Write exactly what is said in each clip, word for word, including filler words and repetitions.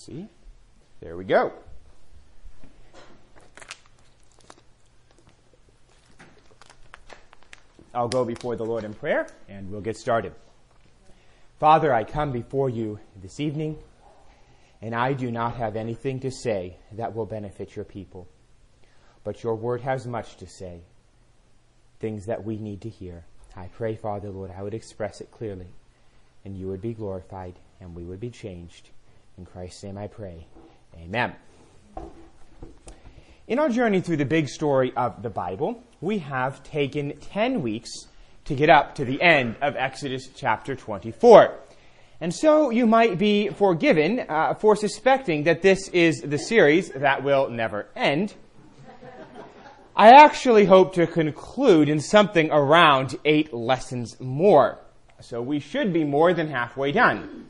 see. There we go. I'll go before the Lord in prayer, and we'll get started. Father, I come before you this evening, and I do not have anything to say that will benefit your people. But your word has much to say, things that we need to hear. I pray, Father, Lord, I would express it clearly, and you would be glorified, and we would be changed. In Christ's name I pray. Amen. In our journey through the big story of the Bible, we have taken ten weeks to get up to the end of Exodus chapter twenty-four. And so you might be forgiven uh, for suspecting that this is the series that will never end. I actually hope to conclude in something around eight lessons more. So we should be more than halfway done.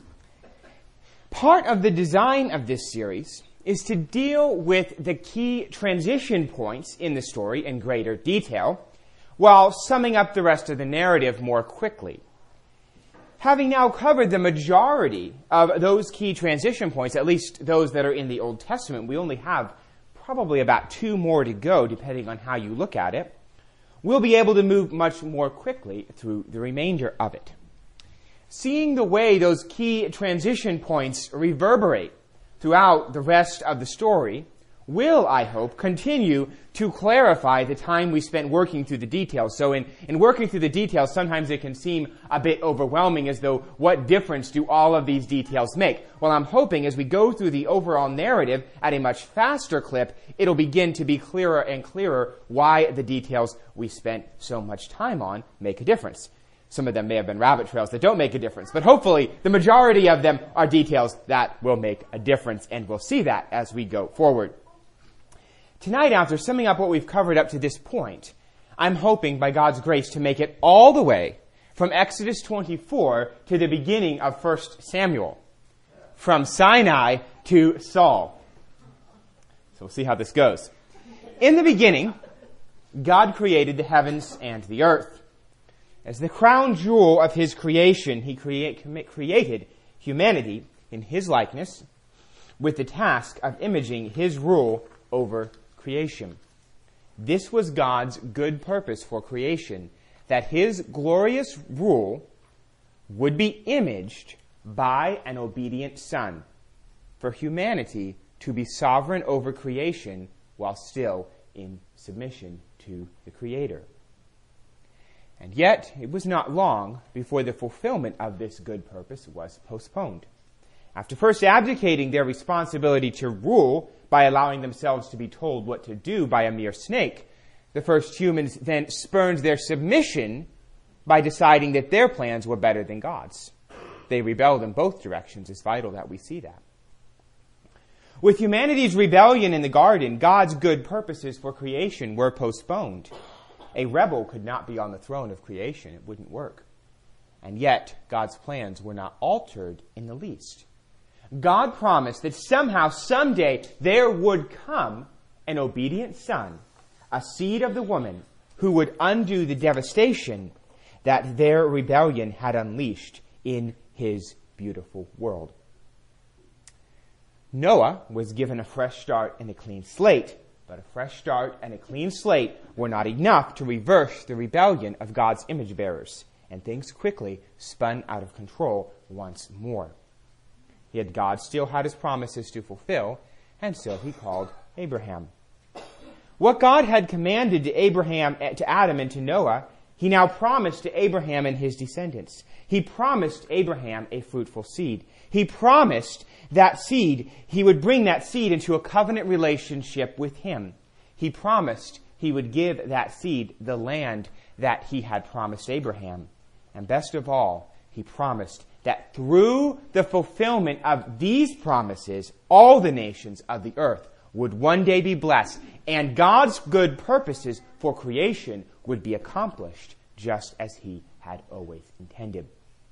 Part of the design of this series is to deal with the key transition points in the story in greater detail, while summing up the rest of the narrative more quickly. Having now covered the majority of those key transition points, at least those that are in the Old Testament, we only have probably about two more to go, depending on how you look at it. We'll be able to move much more quickly through the remainder of it. Seeing the way those key transition points reverberate throughout the rest of the story will, I hope, continue to clarify the time we spent working through the details. So in, in working through the details, sometimes it can seem a bit overwhelming, as though what difference do all of these details make? Well, I'm hoping as we go through the overall narrative at a much faster clip, it'll begin to be clearer and clearer why the details we spent so much time on make a difference. Some of them may have been rabbit trails that don't make a difference, but hopefully the majority of them are details that will make a difference, and we'll see that as we go forward. Tonight, after summing up what we've covered up to this point, I'm hoping by God's grace to make it all the way from Exodus twenty-four to the beginning of First Samuel, from Sinai to Saul. So we'll see how this goes. In the beginning, God created the heavens and the earth. As the crown jewel of his creation, he create, created humanity in his likeness with the task of imaging his rule over creation. This was God's good purpose for creation, that his glorious rule would be imaged by an obedient son, for humanity to be sovereign over creation while still in submission to the Creator. And yet, it was not long before the fulfillment of this good purpose was postponed. After first abdicating their responsibility to rule by allowing themselves to be told what to do by a mere snake, the first humans then spurned their submission by deciding that their plans were better than God's. They rebelled in both directions. It's vital that we see that. With humanity's rebellion in the garden, God's good purposes for creation were postponed. A rebel could not be on the throne of creation. It wouldn't work. And yet, God's plans were not altered in the least. God promised that somehow, someday, there would come an obedient son, a seed of the woman, who would undo the devastation that their rebellion had unleashed in his beautiful world. Noah was given a fresh start and a clean slate. But a fresh start and a clean slate were not enough to reverse the rebellion of God's image bearers, and things quickly spun out of control once more. Yet God still had his promises to fulfill, and so he called Abraham. What God had commanded to Abraham, to Adam, and to Noah, he now promised to Abraham and his descendants. He promised Abraham a fruitful seed. He promised that seed, he would bring that seed into a covenant relationship with him. He promised he would give that seed the land that he had promised Abraham. And best of all, he promised that through the fulfillment of these promises, all the nations of the earth would one day be blessed, and God's good purposes for creation would be accomplished just as he had always intended.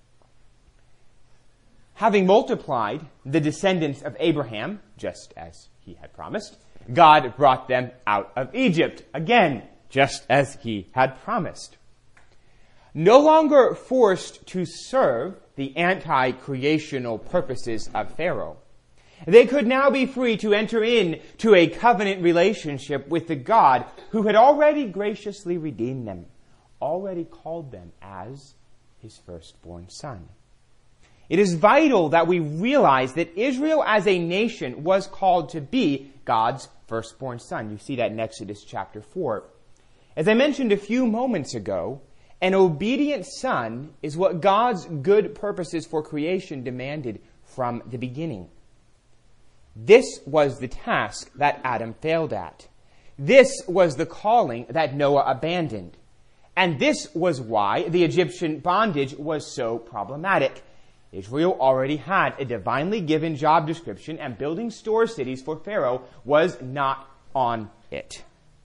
Having multiplied the descendants of Abraham, just as he had promised, God brought them out of Egypt, again, just as he had promised. No longer forced to serve the anti-creational purposes of Pharaoh, They could now be free to enter into a covenant relationship with the God who had already graciously redeemed them, already called them as his firstborn son. It is vital that we realize that Israel as a nation was called to be God's firstborn son. You see that in Exodus chapter four. As I mentioned a few moments ago, an obedient son is what God's good purposes for creation demanded from the beginning. This was the task that Adam failed at. This was the calling that Noah abandoned. And this was why the Egyptian bondage was so problematic. Israel already had a divinely given job description, and building store cities for Pharaoh was not on it.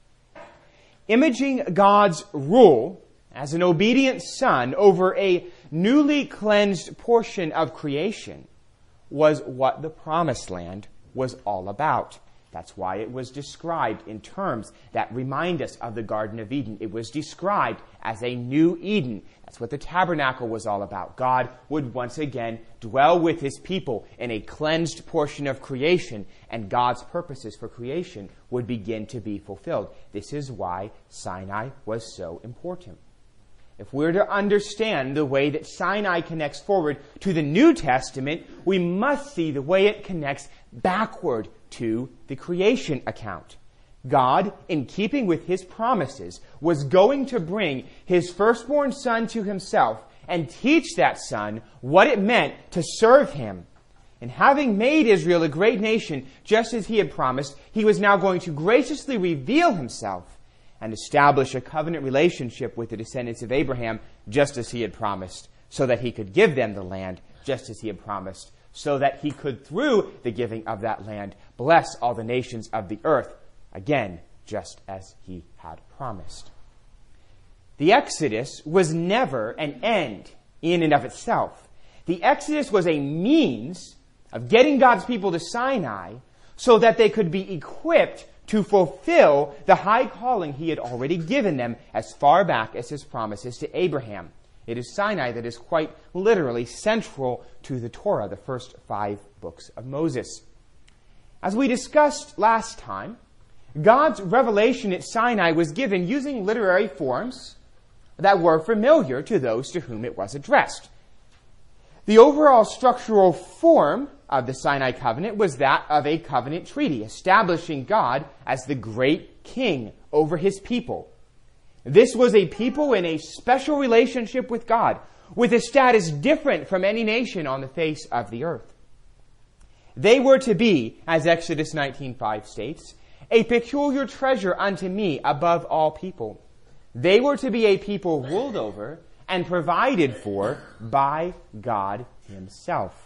Imaging God's rule as an obedient son over a newly cleansed portion of creation was what the Promised Land was all about. That's why it was described in terms that remind us of the Garden of Eden. It was described as a new Eden. That's what the tabernacle was all about. God would once again dwell with his people in a cleansed portion of creation, and God's purposes for creation would begin to be fulfilled. This is why Sinai was so important. If we're to understand the way that Sinai connects forward to the New Testament, we must see the way it connects backward to the creation account. God, in keeping with his promises, was going to bring his firstborn son to himself and teach that son what it meant to serve him. And having made Israel a great nation, just as he had promised, he was now going to graciously reveal himself and establish a covenant relationship with the descendants of Abraham, just as he had promised, so that he could give them the land, just as he had promised, so that he could, through the giving of that land, bless all the nations of the earth, again, just as he had promised. The Exodus was never an end in and of itself. The Exodus was a means of getting God's people to Sinai so that they could be equipped to fulfill the high calling he had already given them as far back as his promises to Abraham. It is Sinai that is quite literally central to the Torah, the first five books of Moses. As we discussed last time, God's revelation at Sinai was given using literary forms that were familiar to those to whom it was addressed. The overall structural form of the Sinai covenant was that of a covenant treaty, establishing God as the great king over his people. This was a people in a special relationship with God, with a status different from any nation on the face of the earth. They were to be, as Exodus nineteen five states, a peculiar treasure unto me above all people. They were to be a people ruled over and provided for by God himself.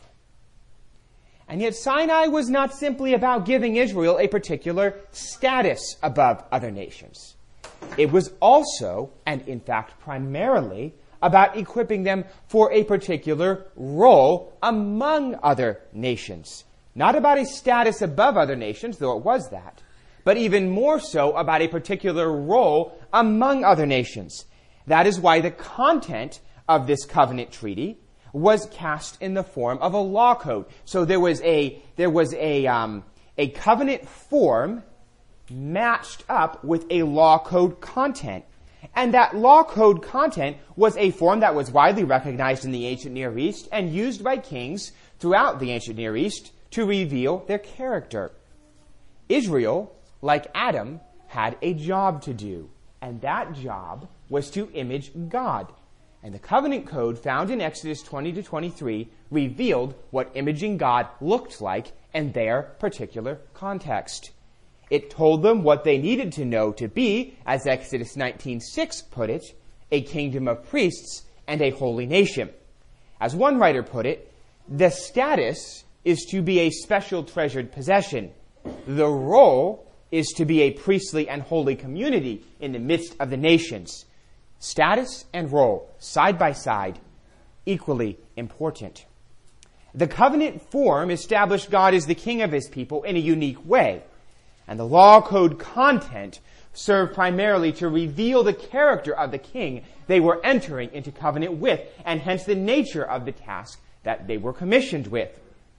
And yet Sinai was not simply about giving Israel a particular status above other nations. It was also, and in fact primarily, about equipping them for a particular role among other nations. Not about a status above other nations, though it was that, but even more so about a particular role among other nations. That is why the content of this covenant treaty was cast in the form of a law code. So there was a there was a um, a covenant form matched up with a law code content. And that law code content was a form that was widely recognized in the ancient Near East and used by kings throughout the ancient Near East to reveal their character. Israel, like Adam, had a job to do, and that job was to image God. And the covenant code found in Exodus twenty to twenty-three revealed what imaging God looked like in their particular context. It told them what they needed to know to be, as Exodus nineteen six put it, a kingdom of priests and a holy nation. As one writer put it, the status is to be a special treasured possession. The role is to be a priestly and holy community in the midst of the nations. Status and role, side by side, equally important. The covenant form established God as the king of his people in a unique way. And the law code content served primarily to reveal the character of the king they were entering into covenant with, and hence the nature of the task that they were commissioned with.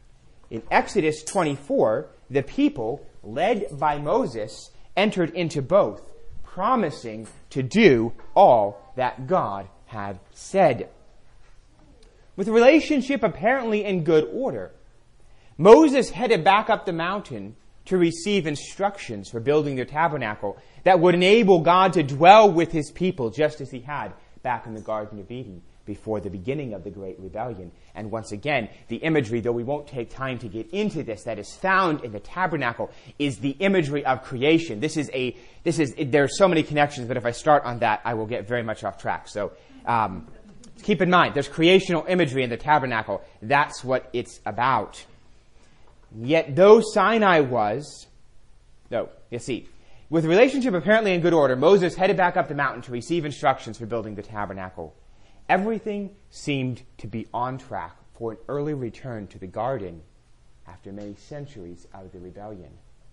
In Exodus twenty-four, the people, led by Moses, entered into both, promising to do all that God had said. With the relationship apparently in good order, Moses headed back up the mountain to receive instructions for building the tabernacle that would enable God to dwell with his people just as he had back in the Garden of Eden before the beginning of the Great Rebellion. And once again, the imagery, though we won't take time to get into this, that is found in the tabernacle is the imagery of creation. This is a, this is, there are so many connections, but if I start on that, I will get very much off track. So, um, keep in mind, there's creational imagery in the tabernacle. That's what it's about. Yet though Sinai was, no, you see, with the relationship apparently in good order, Moses headed back up the mountain to receive instructions for building the tabernacle. Everything seemed to be on track for an early return to the garden after many centuries of the rebellion.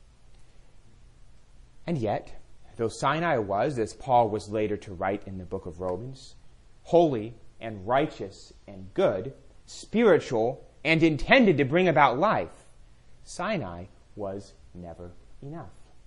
And yet, though Sinai was, as Paul was later to write in the book of Romans, holy and righteous and good, spiritual and intended to bring about life, Sinai was never enough.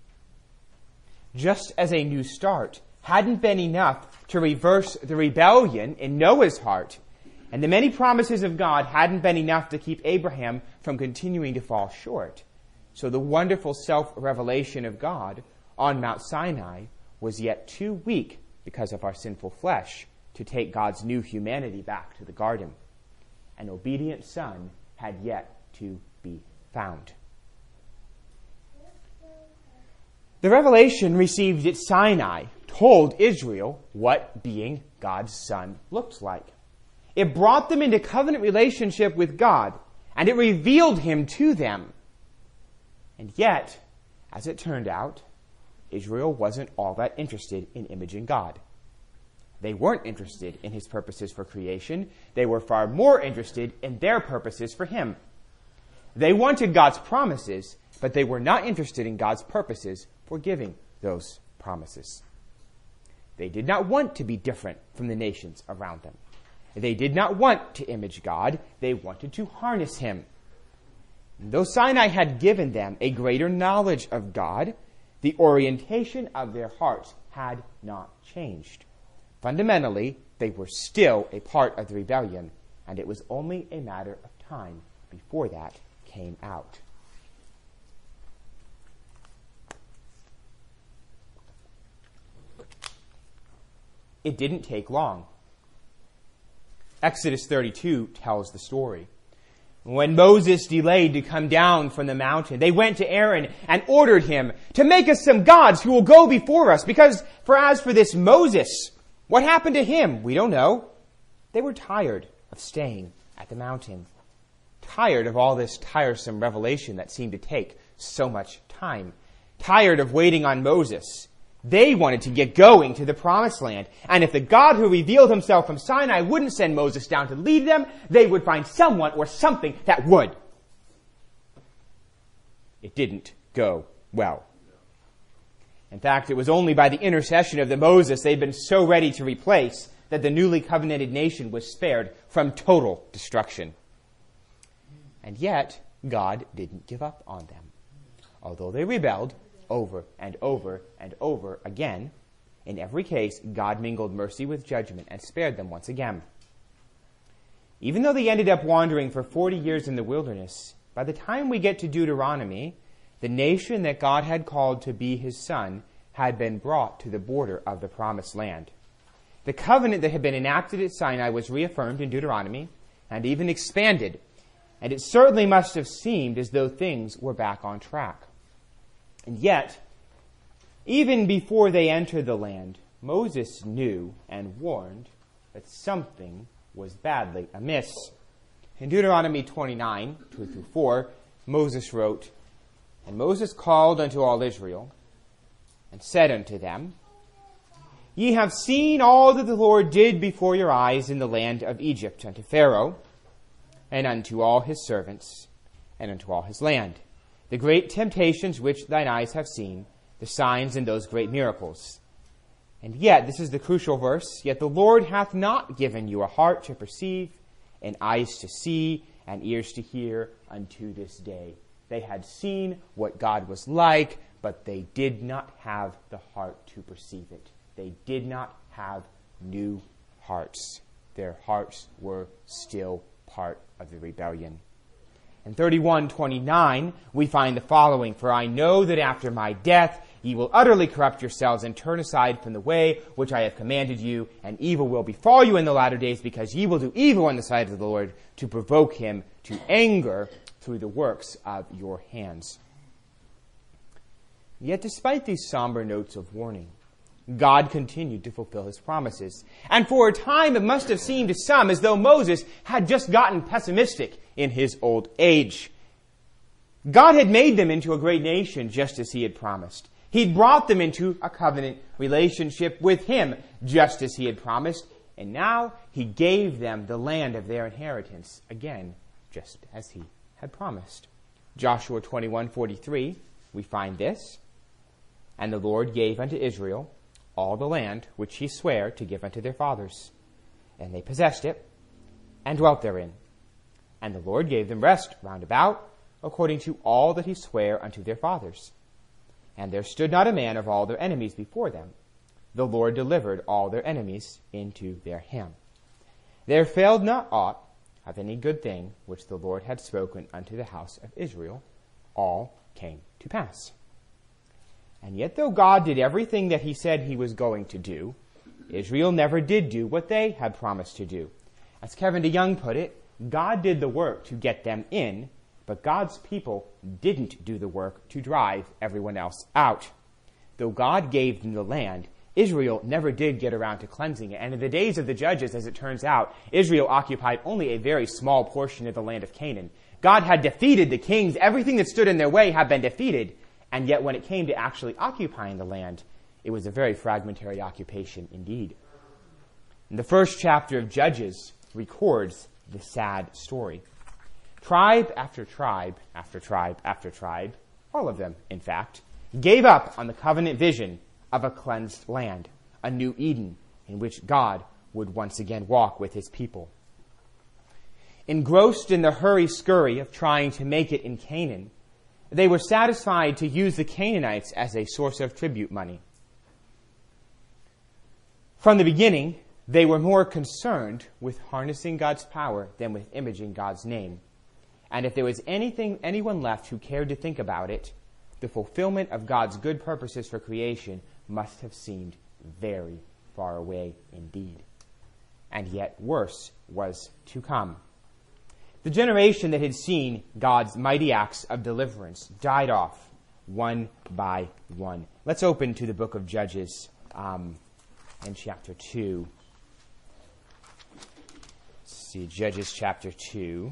Just as a new start hadn't been enough to reverse the rebellion in Noah's heart, and the many promises of God hadn't been enough to keep Abraham from continuing to fall short, so the wonderful self-revelation of God on Mount Sinai was yet too weak because of our sinful flesh to take God's new humanity back to the garden. An obedient son had yet to be found. The revelation received at Sinai told Israel what being God's son looked like. It brought them into covenant relationship with God, and it revealed him to them. And yet, as it turned out, Israel wasn't all that interested in imaging God. They weren't interested in his purposes for creation. They were far more interested in their purposes for him. They wanted God's promises, but they were not interested in God's purposes for giving those promises. They did not want to be different from the nations around them. They did not want to image God. They wanted to harness him. And though Sinai had given them a greater knowledge of God, the orientation of their hearts had not changed. Fundamentally, they were still a part of the rebellion, and it was only a matter of time before that came out. It didn't take long. Exodus thirty-two tells the story. When Moses delayed to come down from the mountain, they went to Aaron and ordered him to make us some gods who will go before us. Because for as for this Moses, what happened to him? We don't know. They were tired of staying at the mountain. Tired of all this tiresome revelation that seemed to take so much time. Tired of waiting on Moses. They wanted to get going to the promised land. And if the God who revealed himself from Sinai wouldn't send Moses down to lead them, they would find someone or something that would. It didn't go well. In fact, it was only by the intercession of the Moses they'd been so ready to replace that the newly covenanted nation was spared from total destruction. And yet, God didn't give up on them. Although they rebelled, over and over and over again, in every case, God mingled mercy with judgment and spared them once again. Even though they ended up wandering for forty years in the wilderness, by the time we get to Deuteronomy, the nation that God had called to be his son had been brought to the border of the promised land. The covenant that had been enacted at Sinai was reaffirmed in Deuteronomy and even expanded, and it certainly must have seemed as though things were back on track. And yet, even before they entered the land, Moses knew and warned that something was badly amiss. In Deuteronomy twenty-nine, two through four, Moses wrote, "And Moses called unto all Israel, and said unto them, Ye have seen all that the Lord did before your eyes in the land of Egypt unto Pharaoh, and unto all his servants, and unto all his land. The great temptations which thine eyes have seen, the signs and those great miracles. And yet," this is the crucial verse, "yet the Lord hath not given you a heart to perceive, and eyes to see, and ears to hear unto this day. They had seen what God was like, but they did not have the heart to perceive it. They did not have new hearts. Their hearts were still part of the rebellion. In thirty-one twenty-nine, we find the following, "For I know that after my death ye will utterly corrupt yourselves and turn aside from the way which I have commanded you, and evil will befall you in the latter days, because ye will do evil in the sight of the Lord, to provoke him to anger through the works of your hands." Yet despite these somber notes of warning, God continued to fulfill his promises. And for a time it must have seemed to some as though Moses had just gotten pessimistic in his old age. God had made them into a great nation just as he had promised. He'd brought them into a covenant relationship with him just as he had promised. And now he gave them the land of their inheritance, again, just as he had promised. Joshua twenty-one forty-three, we find this. "And the Lord gave unto Israel all the land which he sware to give unto their fathers. And they possessed it, and dwelt therein. And the Lord gave them rest round about, according to all that he sware unto their fathers. And there stood not a man of all their enemies before them. The Lord delivered all their enemies into their hand. There failed not aught of any good thing which the Lord had spoken unto the house of Israel. All came to pass." And yet though God did everything that he said he was going to do, Israel never did do what they had promised to do. As Kevin DeYoung put it, God did the work to get them in, but God's people didn't do the work to drive everyone else out. Though God gave them the land, Israel never did get around to cleansing it. And in the days of the judges, as it turns out, Israel occupied only a very small portion of the land of Canaan. God had defeated the kings. Everything that stood in their way had been defeated. And yet when it came to actually occupying the land, it was a very fragmentary occupation indeed. And the first chapter of Judges records the sad story. Tribe after tribe after tribe after tribe, all of them, in fact, gave up on the covenant vision of a cleansed land, a new Eden, in which God would once again walk with his people. Engrossed in the hurry-scurry of trying to make it in Canaan, they were satisfied to use the Canaanites as a source of tribute money. From the beginning, they were more concerned with harnessing God's power than with imaging God's name. And if there was anything, anyone left who cared to think about it, the fulfillment of God's good purposes for creation must have seemed very far away indeed. And yet worse was to come. The generation that had seen God's mighty acts of deliverance died off one by one. Let's open to the book of Judges um, in chapter two. Let's see, Judges chapter two.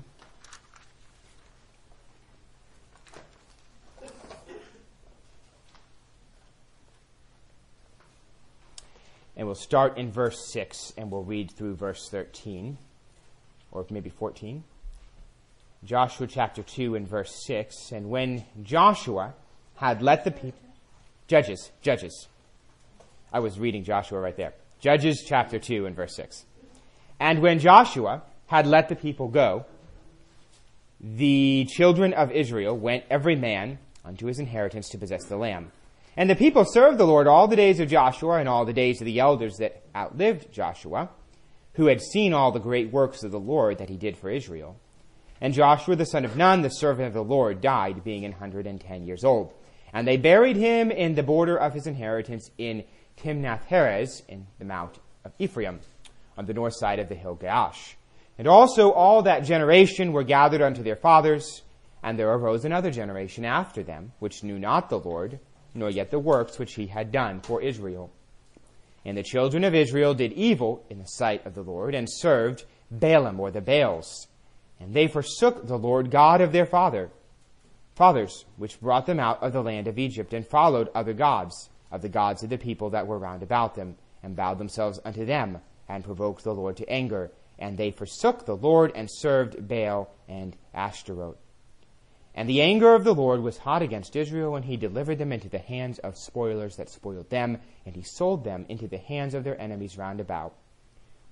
And we'll start in verse six, and we'll read through verse thirteen, or maybe fourteen. Joshua chapter two and verse six. "And when Joshua had let the people..." Judges, Judges. I was reading Joshua right there. Judges chapter two and verse six. "And when Joshua had let the people go, the children of Israel went every man unto his inheritance to possess the land. And the people served the Lord all the days of Joshua and all the days of the elders that outlived Joshua, who had seen all the great works of the Lord that he did for Israel. And Joshua the son of Nun, the servant of the Lord, died, being an hundred and ten years old. And they buried him in the border of his inheritance in Timnath-Heres, in the mount of Ephraim, on the north side of the hill Gaash. And also all that generation were gathered unto their fathers, and there arose another generation after them, which knew not the Lord, nor yet the works which he had done for Israel. And the children of Israel did evil in the sight of the Lord, and served Baalim, or the Baals. And they forsook the Lord God of their father, fathers, which brought them out of the land of Egypt, and followed other gods, of the gods of the people that were round about them, and bowed themselves unto them, and provoked the Lord to anger. And they forsook the Lord, and served Baal and Ashtaroth. And the anger of the Lord was hot against Israel, and he delivered them into the hands of spoilers that spoiled them, and he sold them into the hands of their enemies round about.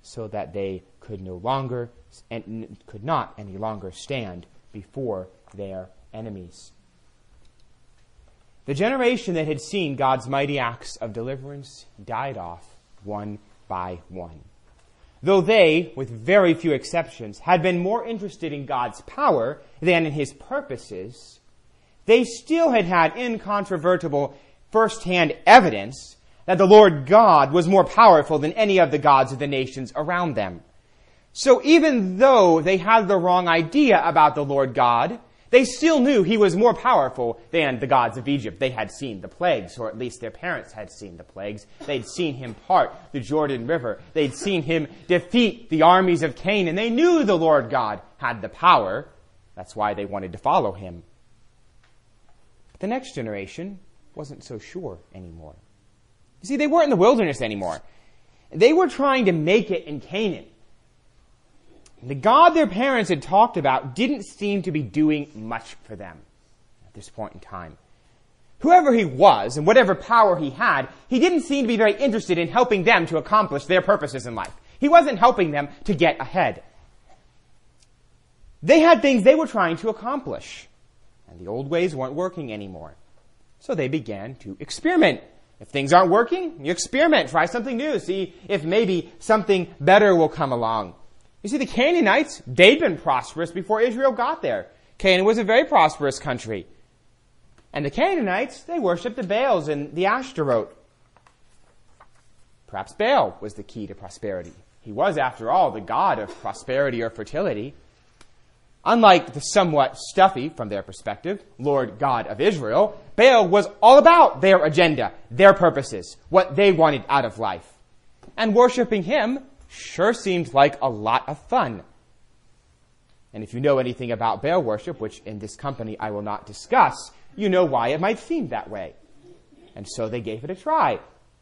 so that they could no longer and could not any longer stand before their enemies. The generation that had seen God's mighty acts of deliverance died off one by one. Though they, with very few exceptions, had been more interested in God's power than in his purposes, they still had had incontrovertible first-hand evidence that the Lord God was more powerful than any of the gods of the nations around them. So even though they had the wrong idea about the Lord God, they still knew he was more powerful than the gods of Egypt. They had seen the plagues, or at least their parents had seen the plagues. They'd seen him part the Jordan River. They'd seen him defeat the armies of Canaan. They knew the Lord God had the power. That's why they wanted to follow him. But the next generation wasn't so sure anymore. You see, they weren't in the wilderness anymore. They were trying to make it in Canaan. The God their parents had talked about didn't seem to be doing much for them at this point in time. Whoever he was and whatever power he had, he didn't seem to be very interested in helping them to accomplish their purposes in life. He wasn't helping them to get ahead. They had things they were trying to accomplish, and the old ways weren't working anymore. So they began to experiment. If things aren't working, you experiment. Try something new. See if maybe something better will come along. You see, the Canaanites, they'd been prosperous before Israel got there. Canaan was a very prosperous country. And the Canaanites, they worshipped the Baals and the Ashtaroth. Perhaps Baal was the key to prosperity. He was, after all, the god of prosperity or fertility. Unlike the somewhat stuffy, from their perspective, Lord God of Israel, Baal was all about their agenda, their purposes, what they wanted out of life. And worshipping him sure seemed like a lot of fun. And if you know anything about Baal worship, which in this company I will not discuss, you know why it might seem that way. And so they gave it a try.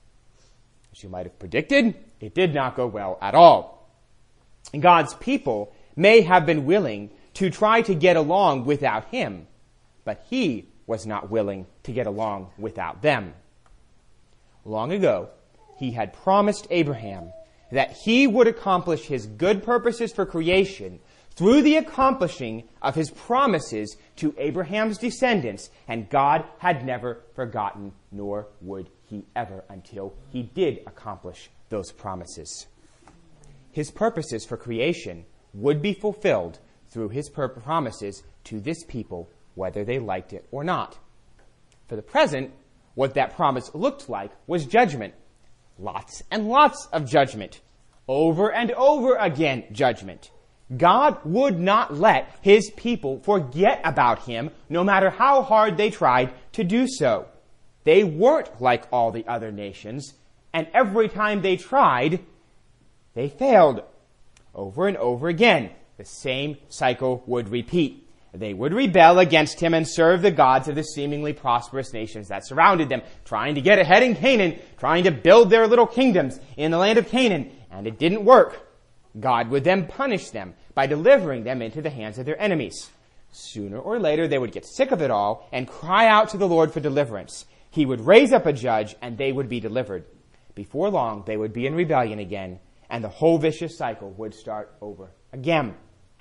As you might have predicted, it did not go well at all. And God's people may have been willing to try to get along without him, but he was not willing to get along without them. Long ago, he had promised Abraham that he would accomplish his good purposes for creation through the accomplishing of his promises to Abraham's descendants, and God had never forgotten, nor would he ever until he did accomplish those promises. His purposes for creation would be fulfilled through his pur- promises to this people, whether they liked it or not. For the present, what that promise looked like was judgment. Lots and lots of judgment. Over and over again, judgment. God would not let his people forget about him, no matter how hard they tried to do so. They weren't like all the other nations, and every time they tried, they failed. Over and over again, the same cycle would repeat. They would rebel against him and serve the gods of the seemingly prosperous nations that surrounded them, trying to get ahead in Canaan, trying to build their little kingdoms in the land of Canaan, and it didn't work. God would then punish them by delivering them into the hands of their enemies. Sooner or later, they would get sick of it all and cry out to the Lord for deliverance. He would raise up a judge, and they would be delivered. Before long, they would be in rebellion again, and the whole vicious cycle would start over again.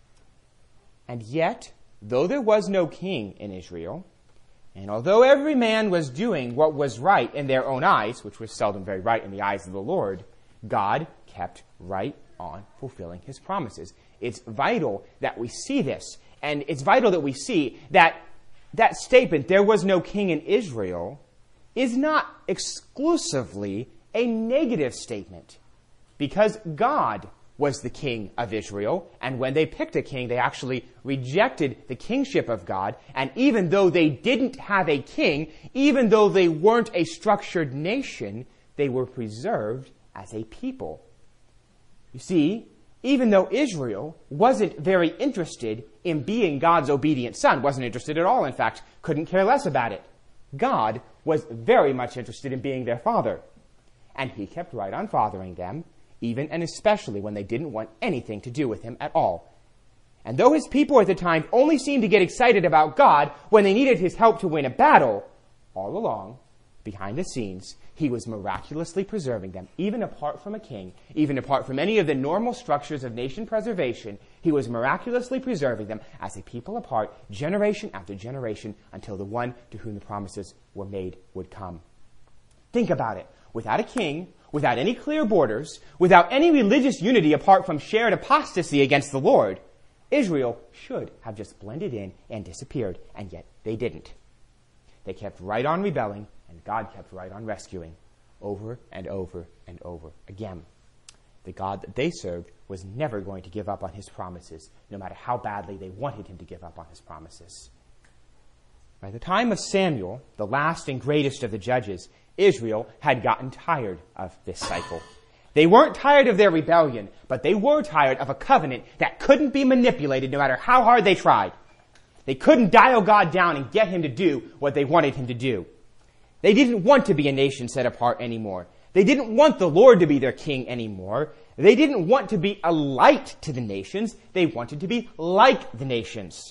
And yet, though there was no king in Israel, and although every man was doing what was right in their own eyes, which was seldom very right in the eyes of the Lord, God kept right on fulfilling his promises. It's vital that we see this. And it's vital that we see that that statement, there was no king in Israel, is not exclusively a negative statement. Because God was the king of Israel, and when they picked a king, they actually rejected the kingship of God. And even though they didn't have a king, even though they weren't a structured nation, they were preserved as a people. You see, even though Israel wasn't very interested in being God's obedient son, wasn't interested at all, in fact, couldn't care less about it, God was very much interested in being their father. And he kept right on fathering them, even and especially when they didn't want anything to do with him at all. And though his people at the time only seemed to get excited about God when they needed his help to win a battle, all along, behind the scenes, he was miraculously preserving them, even apart from a king, even apart from any of the normal structures of nation preservation. He was miraculously preserving them as a people apart, generation after generation, until the one to whom the promises were made would come. Think about it. Without a king, without any clear borders, without any religious unity apart from shared apostasy against the Lord, Israel should have just blended in and disappeared, and yet they didn't. They kept right on rebelling, and God kept right on rescuing, over and over and over again. The God that they served was never going to give up on his promises, no matter how badly they wanted him to give up on his promises. By the time of Samuel, the last and greatest of the judges, Israel had gotten tired of this cycle. They weren't tired of their rebellion, but they were tired of a covenant that couldn't be manipulated no matter how hard they tried. They couldn't dial God down and get him to do what they wanted him to do. They didn't want to be a nation set apart anymore. They didn't want the Lord to be their king anymore. They didn't want to be a light to the nations. They wanted to be like the nations.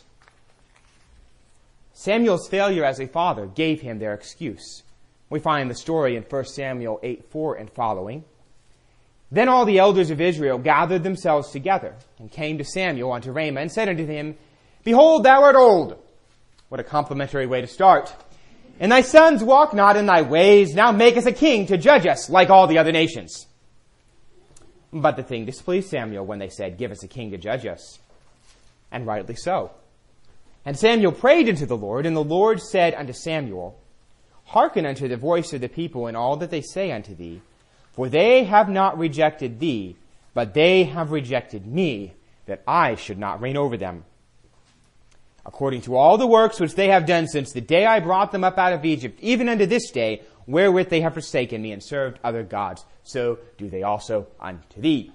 Samuel's failure as a father gave him their excuse. We find the story in First Samuel eight four and following. Then all the elders of Israel gathered themselves together and came to Samuel unto Ramah and said unto him, Behold, thou art old. What a complimentary way to start. And thy sons walk not in thy ways. Now make us a king to judge us like all the other nations. But the thing displeased Samuel when they said, Give us a king to judge us. And rightly so. And Samuel prayed unto the Lord, and the Lord said unto Samuel, Hearken unto the voice of the people in all that they say unto thee, for they have not rejected thee, but they have rejected me, that I should not reign over them. According to all the works which they have done since the day I brought them up out of Egypt, even unto this day, wherewith they have forsaken me and served other gods, so do they also unto thee.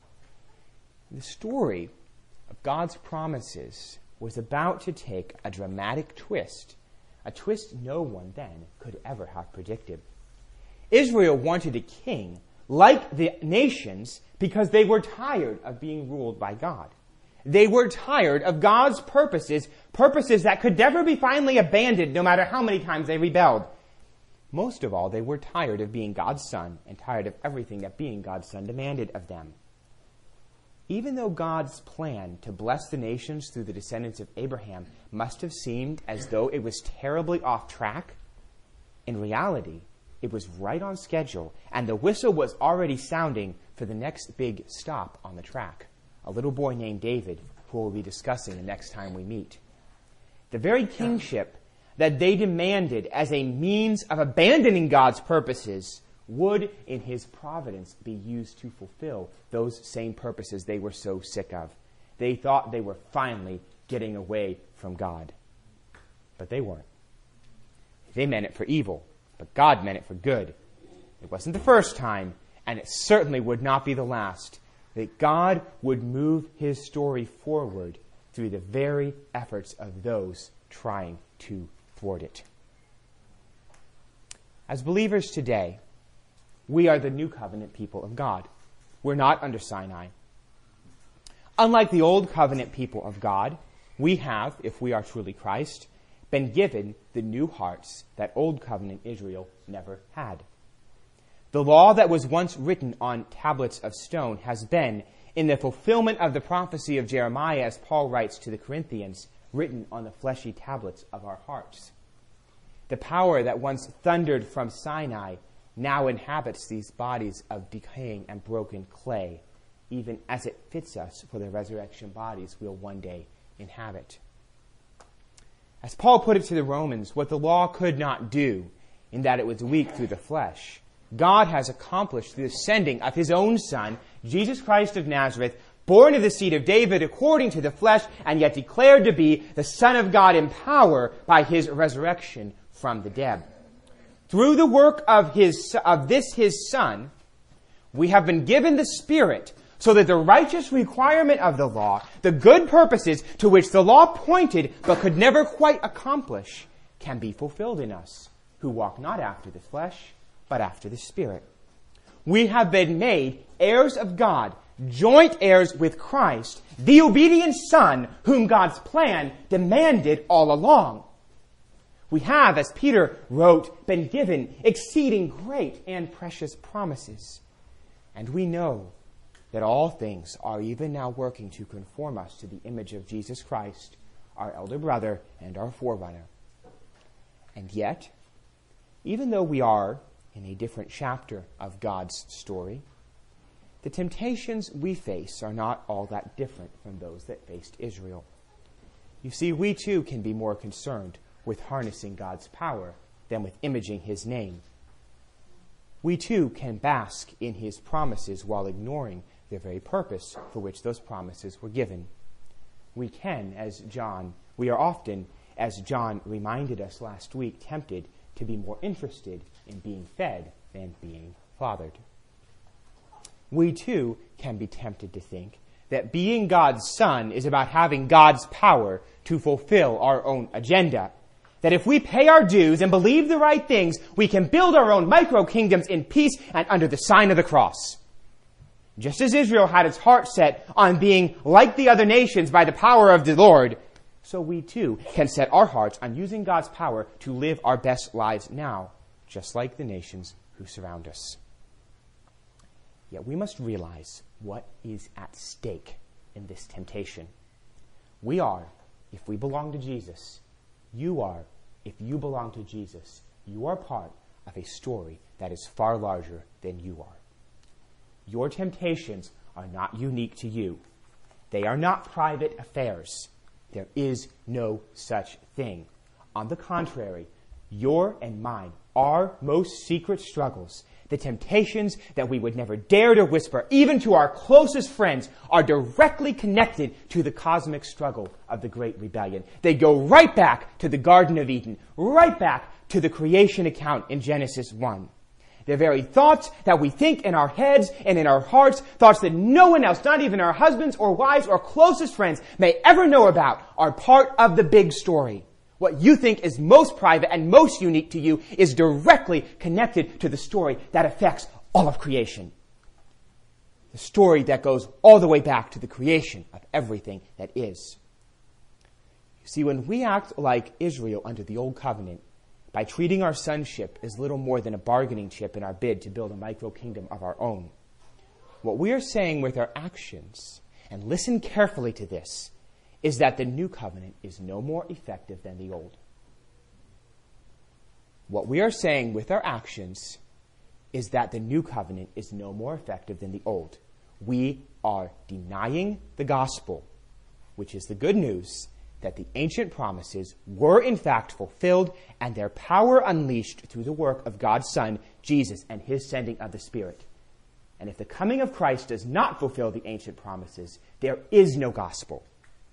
The story of God's promises was about to take a dramatic twist, a twist no one then could ever have predicted. Israel wanted a king like the nations because they were tired of being ruled by God. They were tired of God's purposes, purposes that could never be finally abandoned no matter how many times they rebelled. Most of all, they were tired of being God's son and tired of everything that being God's son demanded of them. Even though God's plan to bless the nations through the descendants of Abraham must have seemed as though it was terribly off track, in reality, it was right on schedule, and the whistle was already sounding for the next big stop on the track. A little boy named David, who we'll be discussing the next time we meet. The very kingship that they demanded as a means of abandoning God's purposes would, in his providence, be used to fulfill those same purposes they were so sick of. They thought they were finally getting away from God. But they weren't. They meant it for evil, but God meant it for good. It wasn't the first time, and it certainly would not be the last, that God would move his story forward through the very efforts of those trying to thwart it. As believers today, we are the new covenant people of God. We're not under Sinai. Unlike the old covenant people of God, we have, if we are truly Christ, been given the new hearts that old covenant Israel never had. The law that was once written on tablets of stone has been, in the fulfillment of the prophecy of Jeremiah, as Paul writes to the Corinthians, written on the fleshy tablets of our hearts. The power that once thundered from Sinai now inhabits these bodies of decaying and broken clay, even as it fits us for the resurrection bodies we'll one day inhabit. As Paul put it to the Romans, what the law could not do, in that it was weak through the flesh, God has accomplished through the sending of his own Son, Jesus Christ of Nazareth, born of the seed of David according to the flesh, and yet declared to be the Son of God in power by his resurrection from the dead. Through the work of his of this his Son, we have been given the Spirit, so that the righteous requirement of the law, the good purposes to which the law pointed but could never quite accomplish, can be fulfilled in us, who walk not after the flesh, but after the Spirit. We have been made heirs of God, joint heirs with Christ, the obedient Son, whom God's plan demanded all along. We have, as Peter wrote, been given exceeding great and precious promises. And we know that all things are even now working to conform us to the image of Jesus Christ, our elder brother and our forerunner. And yet, even though we are in a different chapter of God's story, the temptations we face are not all that different from those that faced Israel. You see, we too can be more concerned with harnessing God's power than with imaging his name. We too can bask in his promises while ignoring the very purpose for which those promises were given. We can, as John, we are often, as John reminded us last week, tempted to be more interested in being fed than being fathered. We too can be tempted to think that being God's son is about having God's power to fulfill our own agenda. That if we pay our dues and believe the right things, we can build our own micro-kingdoms in peace and under the sign of the cross. Just as Israel had its heart set on being like the other nations by the power of the Lord, so we too can set our hearts on using God's power to live our best lives now, just like the nations who surround us. Yet we must realize what is at stake in this temptation. We are, if we belong to Jesus, you are, if you belong to Jesus, you are part of a story that is far larger than you are. Your temptations are not unique to you. They are not private affairs. There is no such thing. On the contrary, your and mine, our most secret struggles, the temptations that we would never dare to whisper, even to our closest friends, are directly connected to the cosmic struggle of the Great Rebellion. They go right back to the Garden of Eden, right back to the creation account in Genesis one. The very thoughts that we think in our heads and in our hearts, thoughts that no one else, not even our husbands or wives or closest friends, may ever know about, are part of the big story. What you think is most private and most unique to you is directly connected to the story that affects all of creation. The story that goes all the way back to the creation of everything that is. You see, when we act like Israel under the Old Covenant, by treating our sonship as little more than a bargaining chip in our bid to build a micro-kingdom of our own, what we are saying with our actions, and listen carefully to this, is that the new covenant is no more effective than the old. What we are saying with our actions is that the new covenant is no more effective than the old. We are denying the gospel, which is the good news that the ancient promises were in fact fulfilled and their power unleashed through the work of God's Son, Jesus, and his sending of the Spirit. And if the coming of Christ does not fulfill the ancient promises, there is no gospel.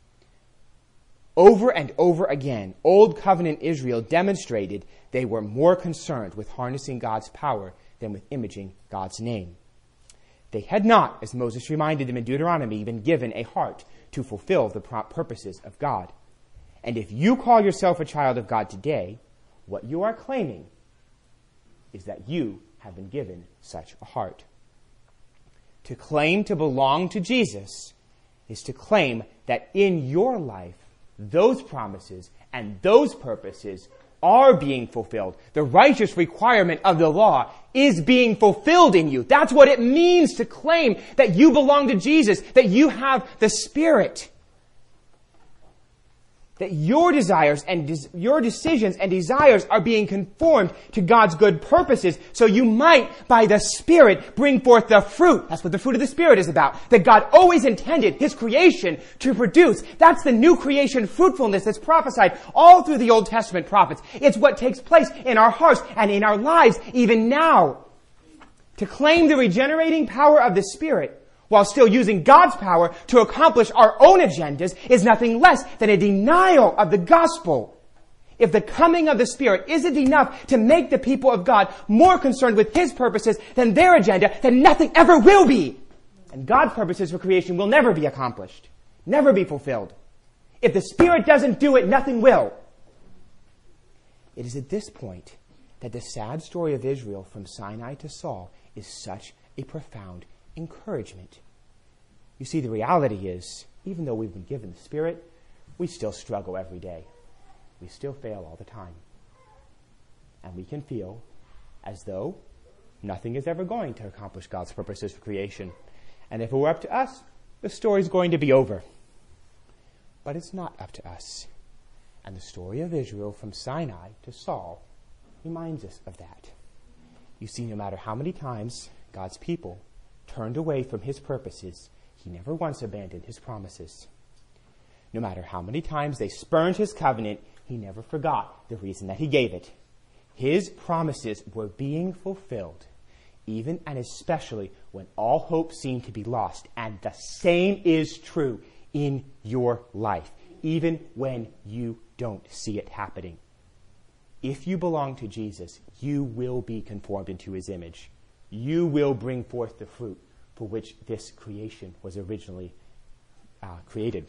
Over and over again, Old Covenant Israel demonstrated they were more concerned with harnessing God's power than with imaging God's name. They had not, as Moses reminded them in Deuteronomy, been given a heart to fulfill the purposes of God. And if you call yourself a child of God today, what you are claiming is that you have been given such a heart. To claim to belong to Jesus is to claim that in your life, those promises and those purposes are being fulfilled. The righteous requirement of the law is being fulfilled in you. That's what it means to claim that you belong to Jesus, that you have the Spirit. That your desires and des- your decisions and desires are being conformed to God's good purposes, so you might, by the Spirit, bring forth the fruit. That's what the fruit of the Spirit is about. That God always intended His creation to produce. That's the new creation fruitfulness that's prophesied all through the Old Testament prophets. It's what takes place in our hearts and in our lives even now. To claim the regenerating power of the Spirit while still using God's power to accomplish our own agendas is nothing less than a denial of the gospel. If the coming of the Spirit isn't enough to make the people of God more concerned with His purposes than their agenda, then nothing ever will be. And God's purposes for creation will never be accomplished, never be fulfilled. If the Spirit doesn't do it, nothing will. It is at this point that the sad story of Israel from Sinai to Saul is such a profound encouragement. You see, the reality is, even though we've been given the Spirit, we still struggle every day. We still fail all the time. and we can feel as though nothing is ever going to accomplish God's purposes for creation. And if it were up to us, the story's going to be over. But it's not up to us. And the story of Israel from Sinai to Saul reminds us of that. You see, no matter how many times God's people turned away from his purposes, he never once abandoned his promises. No matter how many times they spurned his covenant, he never forgot the reason that he gave it. His promises were being fulfilled, even and especially when all hope seemed to be lost. And the same is true in your life, even when you don't see it happening. If you belong to Jesus, you will be conformed into his image. You will bring forth the fruit for which this creation was originally uh, created.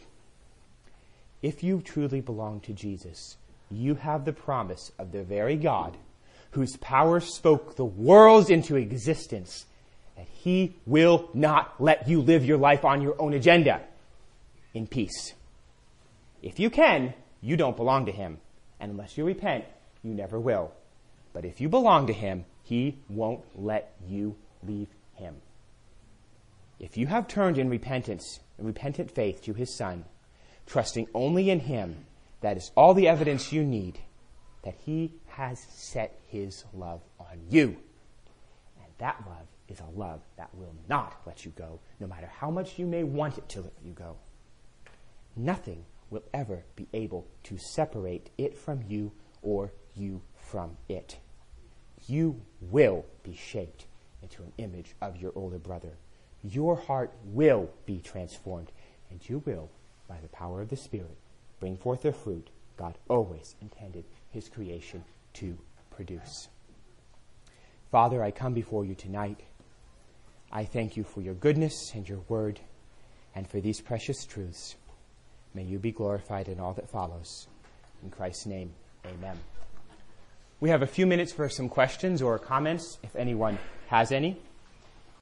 If you truly belong to Jesus, you have the promise of the very God whose power spoke the worlds into existence, that he will not let you live your life on your own agenda in peace. If you can, you don't belong to him. And unless you repent, you never will. But if you belong to him, he won't let you leave him. If you have turned in repentance, in repentant faith to his Son, trusting only in him, that is all the evidence you need that he has set his love on you. And that love is a love that will not let you go, no matter how much you may want it to let you go. Nothing will ever be able to separate it from you or you from it. You will be shaped into an image of your older brother. Your heart will be transformed, and you will, by the power of the Spirit, bring forth the fruit God always intended his creation to produce. Father, I come before you tonight. I thank you for your goodness and your word, and for these precious truths. May you be glorified in all that follows. In Christ's name, amen. We have a few minutes for some questions or comments, if anyone has any.